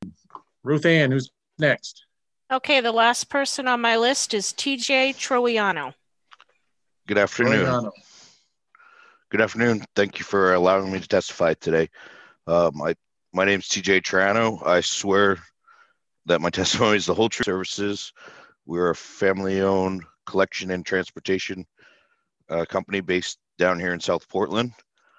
Ruth Ann, who's next? Okay, the last person on my list is TJ Troiano. Good afternoon. Troiano. Good afternoon. Thank you for allowing me to testify today. My name is TJ Triano. I swear that my testimony is the whole truth. Services. We're a family-owned collection and transportation company based down here in South Portland.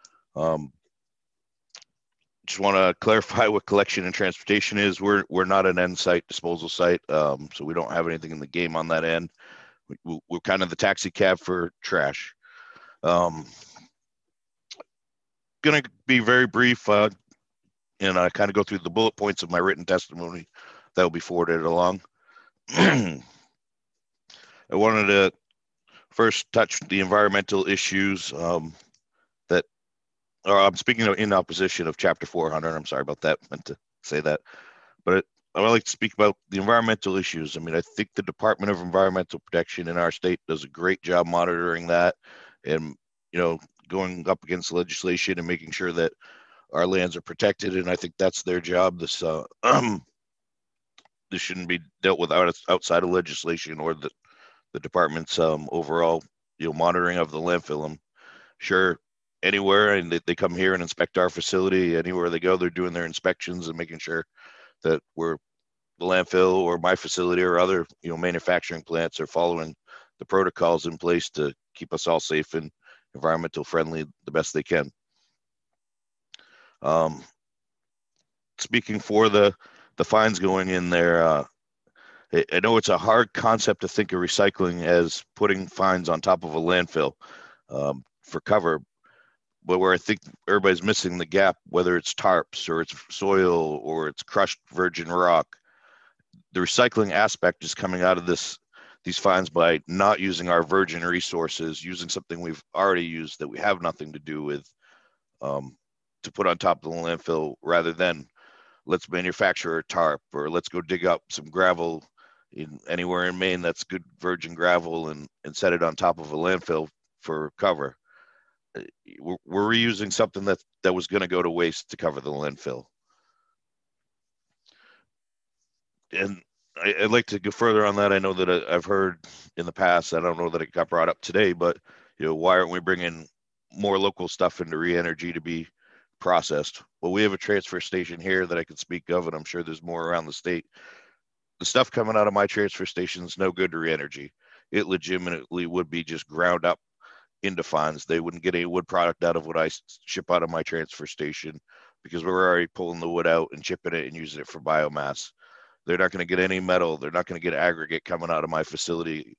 Just want to clarify what collection and transportation is. We're not an end site disposal site, so we don't have anything in the game on that end. We're kind of the taxi cab for trash. Going to be very brief, and I kind of go through the bullet points of my written testimony that will be forwarded along. I wanted to first touch the environmental issues I'm speaking in opposition of Chapter 400. I'm sorry about that. I meant to say that. But I would like to speak about the environmental issues. I mean, I think the Department of Environmental Protection in our state does a great job monitoring that and, going up against legislation and making sure that our lands are protected. And I think that's their job. This shouldn't be dealt with outside of legislation or the department's overall, monitoring of the landfill. I'm sure anywhere, and they come here and inspect our facility. Anywhere they go, they're doing their inspections and making sure that the landfill or my facility or other, manufacturing plants are following the protocols in place to keep us all safe and environmental friendly the best they can. Speaking for the fines going in there, I know it's a hard concept to think of recycling as putting fines on top of a landfill for cover, but where I think everybody's missing the gap, whether it's tarps or it's soil or it's crushed virgin rock, the recycling aspect is coming out of these fines by not using our virgin resources, using something we've already used that we have nothing to do with, to put on top of the landfill, rather than let's manufacture a tarp or let's go dig up some gravel anywhere in Maine that's good virgin gravel and set it on top of a landfill for cover. We're reusing something that was going to go to waste to cover the landfill. And I'd like to go further on that. I know that I've heard in the past, I don't know that it got brought up today, but why aren't we bringing more local stuff into Re-Energy to be processed? Well, we have a transfer station here that I can speak of, and I'm sure there's more around the state. The stuff coming out of my transfer station is no good to Re-Energy. It legitimately would be just ground up into fines. They wouldn't get any wood product out of what I ship out of my transfer station because we're already pulling the wood out and chipping it and using it for biomass. They're not going to get any metal. They're not going to get aggregate coming out of my facility.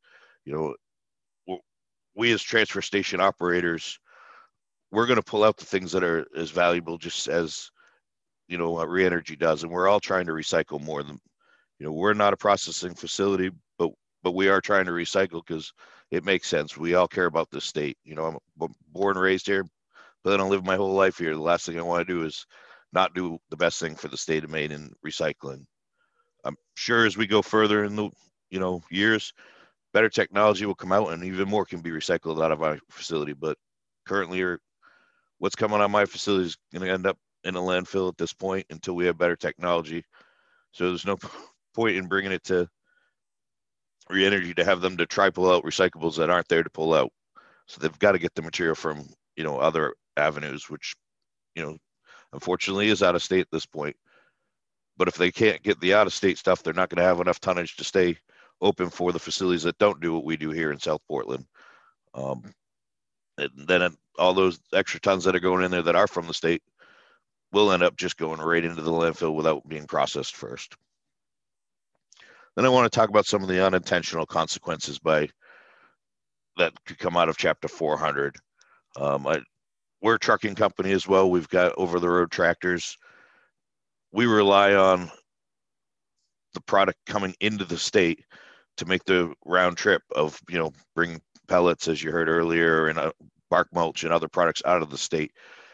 We as transfer station operators, we're going to pull out the things that are as valuable just as, what Re-Energy does. And we're all trying to recycle more than, we're not a processing facility, but we are trying to recycle because it makes sense. We all care about this state. I'm born and raised here, but then I live my whole life here. The last thing I want to do is not do the best thing for the state of Maine in recycling. I'm sure as we go further in the, years, better technology will come out and even more can be recycled out of my facility. But currently, what's coming out of my facility is going to end up in a landfill at this point until we have better technology. So there's no point in bringing it to Re-Energy to have them to try pull out recyclables that aren't there to pull out. So they've got to get the material from, other avenues, which, unfortunately is out of state at this point. But if they can't get the out of state stuff, they're not going to have enough tonnage to stay open for the facilities that don't do what we do here in South Portland. And then all those extra tons that are going in there that are from the state will end up just going right into the landfill without being processed first. Then I want to talk about some of the unintentional consequences that could come out of Chapter 400. We're a trucking company as well. We've got over-the-road tractors. We rely on the product coming into the state to make the round trip of, bring pellets, as you heard earlier, and bark mulch and other products out of the state.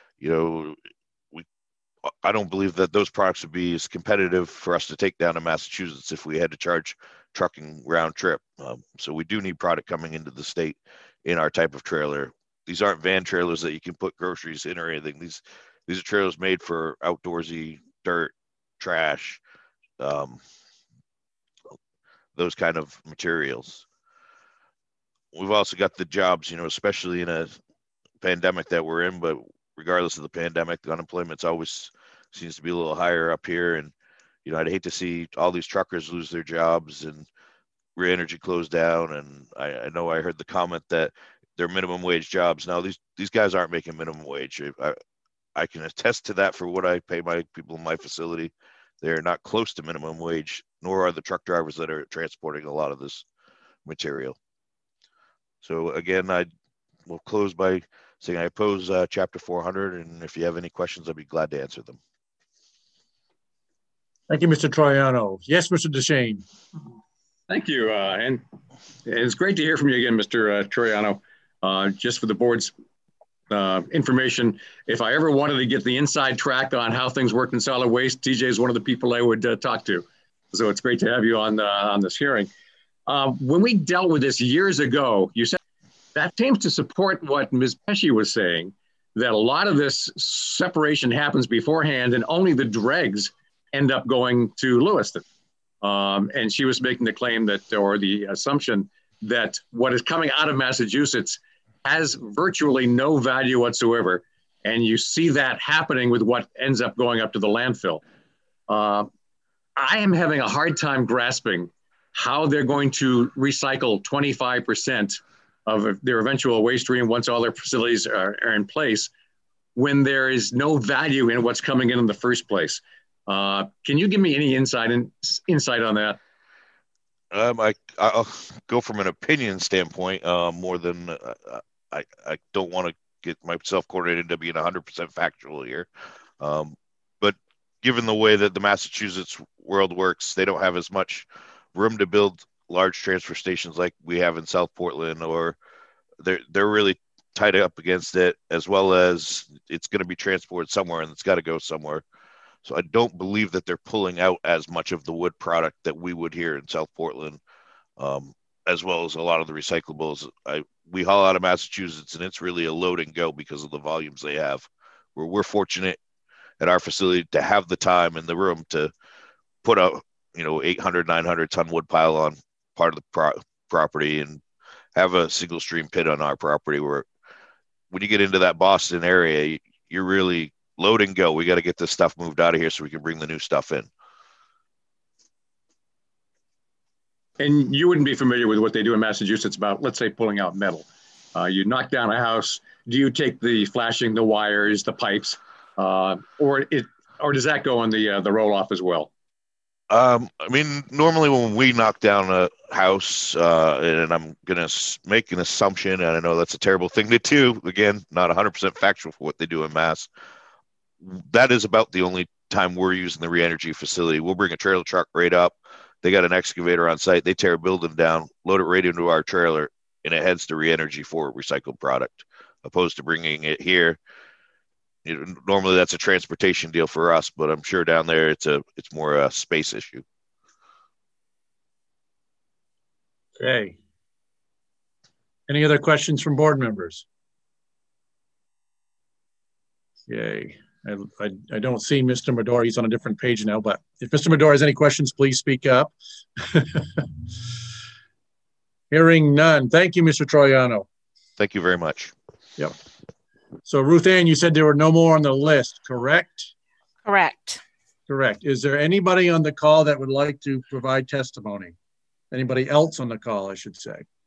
I don't believe that those products would be as competitive for us to take down to Massachusetts if we had to charge trucking round trip. So we do need product coming into the state in our type of trailer. These aren't van trailers that you can put groceries in or anything. These are trailers made for outdoorsy dirt trash, those kind of materials. We've also got the jobs, especially in a pandemic that we're in, but regardless of the pandemic, the unemployment's always seems to be a little higher up here. And, I'd hate to see all these truckers lose their jobs and Re-Energy closed down. And I know I heard the comment that they're minimum wage jobs. Now, these guys aren't making minimum wage. I can attest to that for what I pay my people in my facility. They're not close to minimum wage, nor are the truck drivers that are transporting a lot of this material. So again, I will close by saying I oppose Chapter 400, and if you have any questions, I'd be glad to answer them. Thank you, Mr. Troiano. Yes, Mr. Deschênes. Thank you. And it's great to hear from you again, Mr. Troiano. Just for the board's information, if I ever wanted to get the inside track on how things work in solid waste, TJ is one of the people I would talk to. So it's great to have you on this hearing. When we dealt with this years ago, you said that seems to support what Ms. Pesce was saying, that a lot of this separation happens beforehand and only the dregs end up going to Lewiston. And she was making the claim that, or the assumption that what is coming out of Massachusetts has virtually no value whatsoever. And you see that happening with what ends up going up to the landfill. I am having a hard time grasping how they're going to recycle 25% of their eventual waste stream once all their facilities are in place when there is no value in what's coming in the first place. Can you give me any insight on that? I'll go from an opinion standpoint more than I don't want to get myself coordinated into being 100% factual here. But given the way that the Massachusetts world works, they don't have as much room to build large transfer stations like we have in South Portland, or they're really tied up against it, as well as it's going to be transported somewhere and it's got to go somewhere. So I don't believe that they're pulling out as much of the wood product that we would here in South Portland, as well as a lot of the recyclables. We haul out of Massachusetts, and it's really a load and go because of the volumes they have. We're fortunate at our facility to have the time and the room to put a 800, 900 ton wood pile on part of the property and have a single stream pit on our property, where when you get into that Boston area, you're really load and go. We got to get this stuff moved out of here so we can bring the new stuff in. And you wouldn't be familiar with what they do in Massachusetts about, let's say, pulling out metal. You knock down a house. Do you take the flashing, the wires, the pipes, or does that go on the roll off as well? Normally when we knock down a house, and I'm going to make an assumption, and I know that's a terrible thing to do, again, not 100% factual for what they do in Mass. That is about the only time we're using the Re-Energy facility. We'll bring a trailer truck right up. They got an excavator on site. They tear a building down, load it right into our trailer, and it heads to Re-Energy for recycled product, opposed to bringing it here. Normally that's a transportation deal for us, but I'm sure down there it's more a space issue. Okay. Any other questions from board members? Yay. I don't see Mr. Medore. He's on a different page now, but if Mr. Medore has any questions, please speak up. Hearing none. Thank you, Mr. Troiano. Thank you very much. Yep. So Ruth Ann, you said there were no more on the list, correct? Correct. Correct. Is there anybody on the call that would like to provide testimony? Anybody else on the call, I should say?